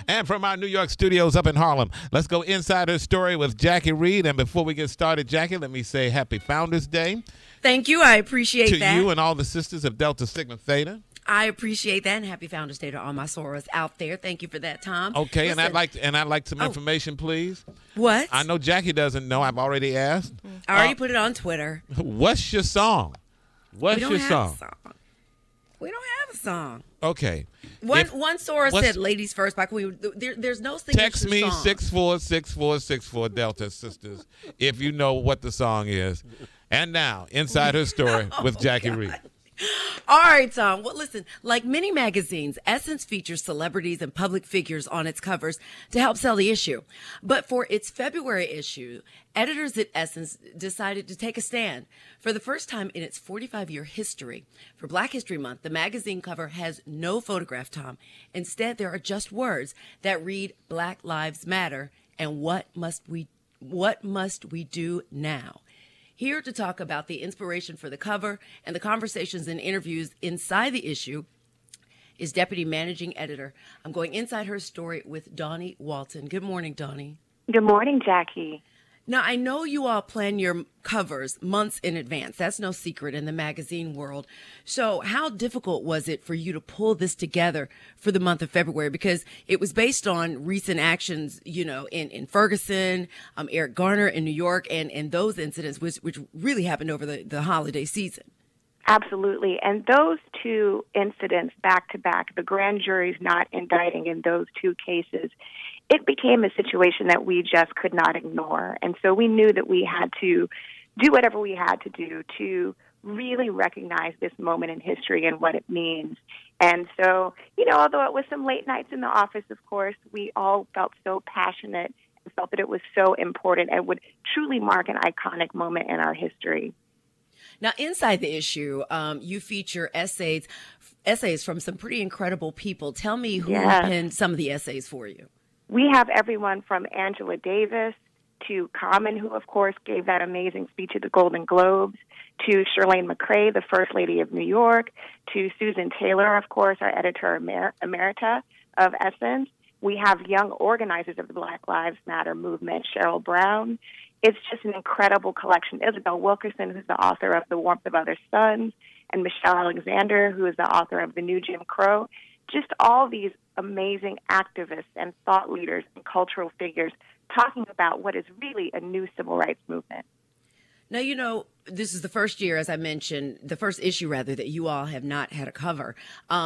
And from our New York studios up in Harlem, let's go inside her story with Jackie Reed. And before we get started, Jackie, let me say Happy Founders Day. Thank you. I appreciate to that. you and all the sisters of Delta Sigma Theta. I appreciate that, and happy Founders Day to all my sorors out there. Thank you for that, Tom. Okay, Listen, and I'd like some information, please. What? I know Jackie doesn't know. I've already asked. I already put it on Twitter. What's your song? What's your song? We don't have a song. Okay. One soror said "Ladies First" by Queen. There's no signature Text me song. 646464 Delta Sisters if you know what the song is. And now, inside her story with Jackie Reed. All right, Tom. Well, listen, like many magazines, Essence features celebrities and public figures on its covers to help sell the issue. But for its February issue, editors at Essence decided to take a stand. For the first time in its 45-year history, for Black History Month, the magazine cover has no photograph, Tom. Instead, there are just words that read Black Lives Matter and what must we do now? Here to talk about the inspiration for the cover and the conversations and interviews inside the issue is Deputy Managing Editor. I'm going inside her story with Donnie Walton. Good morning, Donnie. Good morning, Jackie. Now, I know you all plan your covers months in advance. That's no secret in the magazine world. So how difficult was it for you to pull this together for the month of February? Because it was based on recent actions, in Ferguson, Eric Garner in New York, and those incidents, which really happened over the holiday season. Absolutely. And those two incidents back to back, the grand jury's not indicting in those two cases, it became a situation that we just could not ignore. And so we knew that we had to do whatever we had to do to really recognize this moment in history and what it means. And so, although it was some late nights in the office, of course, we all felt so passionate and felt that it was so important and would truly mark an iconic moment in our history. Now, inside the issue, you feature essays from some pretty incredible people. Tell me who penned some of the essays for you. We have everyone from Angela Davis to Common, who, of course, gave that amazing speech at the Golden Globes, to Shirlane McCray, the First Lady of New York, to Susan Taylor, of course, our editor emerita of Essence. We have young organizers of the Black Lives Matter movement, Cheryl Brown. It's just an incredible collection. Isabel Wilkerson, who's the author of The Warmth of Other Suns, and Michelle Alexander, who is the author of The New Jim Crow. Just all these amazing activists and thought leaders and cultural figures talking about what is really a new civil rights movement. Now, this is the first year, as I mentioned, the first issue, rather, that you all have not had a cover.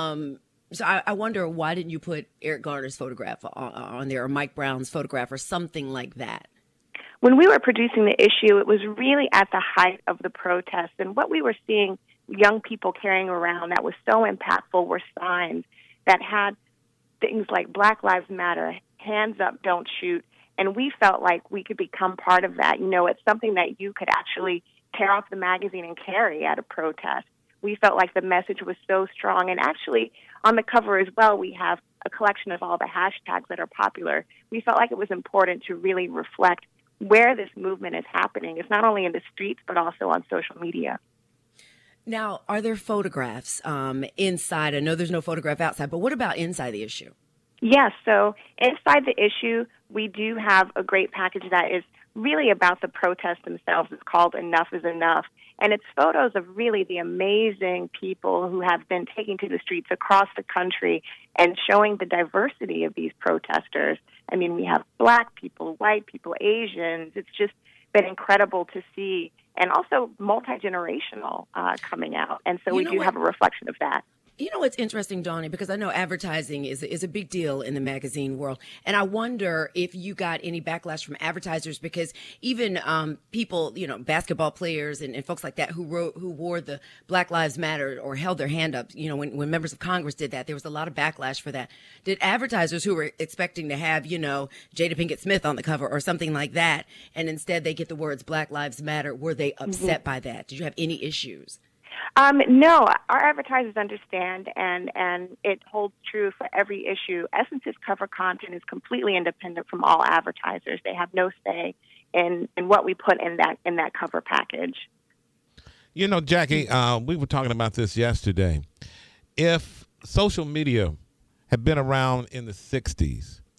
So I wonder, why didn't you put Eric Garner's photograph on there, or Mike Brown's photograph, or something like that? When we were producing the issue, it was really at the height of the protests. And what we were seeing young people carrying around that was so impactful were signs that had things like Black Lives Matter, hands up, don't shoot. And we felt like we could become part of that. It's something that you could actually tear off the magazine and carry at a protest. We felt like the message was so strong. And actually, on the cover as well, we have a collection of all the hashtags that are popular. We felt like it was important to really reflect where this movement is happening. It's not only in the streets, but also on social media. Now, are there photographs inside? I know there's no photograph outside, but what about inside the issue? Yes, so inside the issue, we do have a great package that is really about the protests themselves. It's called Enough is Enough. And it's photos of really the amazing people who have been taking to the streets across the country and showing the diversity of these protesters. I mean, we have Black people, white people, Asians. It's just been incredible to see, and also multi-generational coming out. And so we do have a reflection of that. You know what's interesting, Donnie, because I know advertising is a big deal in the magazine world. And I wonder if you got any backlash from advertisers, because even people, basketball players and folks like that who wore the Black Lives Matter or held their hand up, when members of Congress did that, there was a lot of backlash for that. Did advertisers who were expecting to have, Jada Pinkett Smith on the cover or something like that, and instead they get the words Black Lives Matter, were they upset by that? Did you have any issues? No, our advertisers understand, and it holds true for every issue. Essence's cover content is completely independent from all advertisers. They have no say in what we put in that cover package. Jackie, we were talking about this yesterday. If social media had been around in the 60s,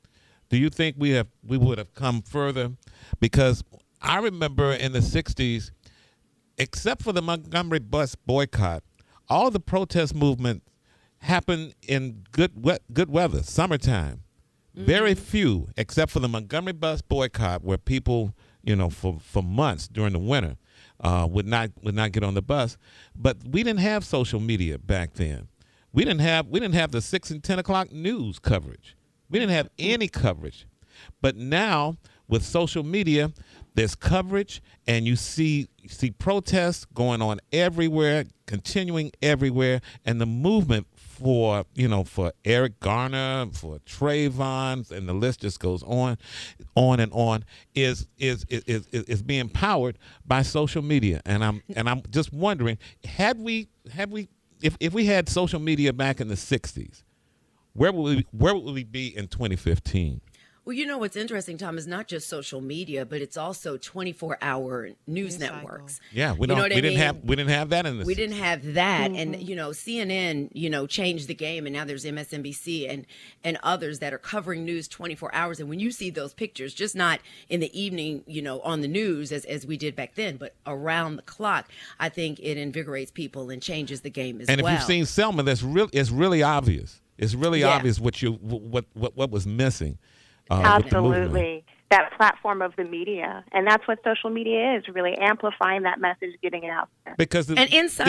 Do you think we would have come further? Because I remember in the 60s, except for the Montgomery bus boycott, all the protest movement happened in good weather, summertime. Very few, except for the Montgomery bus boycott, where people, for months during the winter, would not get on the bus. But we didn't have social media back then. We didn't have the 6 and 10 o'clock news coverage. We didn't have any coverage. But now with social media, there's coverage, and you see protests going on everywhere, continuing everywhere, and the movement for Eric Garner, for Trayvon, and the list just goes on and on, is being powered by social media. And I'm just wondering, if we had social media back in the 60s, where would we be in 2015? Well, what's interesting, Tom, is not just social media, but it's also 24-hour news networks. Yeah, we didn't have that in the 60s. We didn't have that, and CNN, changed the game, and now there's MSNBC and others that are covering news 24 hours. And when you see those pictures, just not in the evening, on the news as we did back then, but around the clock, I think it invigorates people and changes the game as well. And if you've seen Selma, it's really obvious. It's really obvious what was missing. Absolutely. That platform of the media. And that's what social media is, really amplifying that message, getting it out there. Because the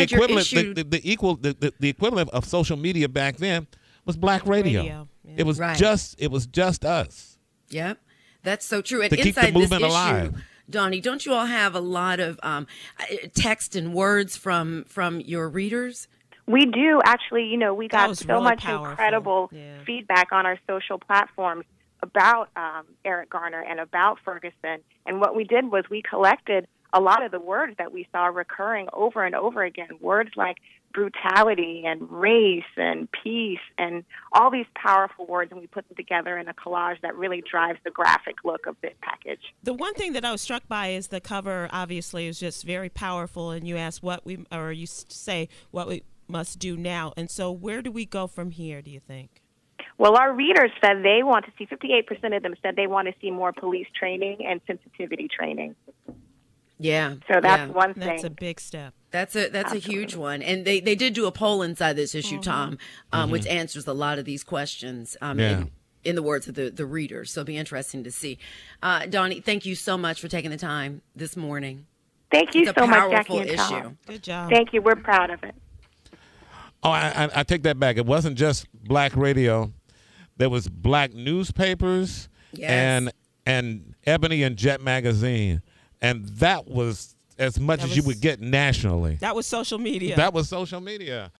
equivalent of social media back then was black radio. Yeah. It was just us. Yep. That's so true. And to keep the movement alive. Donnie, don't you all have a lot of text and words from your readers? We do. Actually, we got so really much powerful. incredible feedback on our social platforms about Eric Garner and about Ferguson. And what we did was we collected a lot of the words that we saw recurring over and over again, words like brutality and race and peace and all these powerful words, and we put them together in a collage that really drives the graphic look of this package. The one thing that I was struck by is the cover obviously is just very powerful, and you ask you say what we must do now. And so where do we go from here, do you think? Well, our readers said they want to see, 58% of them said they want to see more police training and sensitivity training. Yeah. So that's one thing. That's a big step. That's a huge one. And they did do a poll inside this issue, Tom, which answers a lot of these questions in the words of the readers. So it'll be interesting to see. Donnie, thank you so much for taking the time this morning. Thank you so much, Jackie and issue. Tom. Good job. Thank you. We're proud of it. Oh, I take that back. It wasn't just black radio. There was black newspapers and Ebony and Jet magazine. And that was as much as you would get nationally. That was social media. That was social media.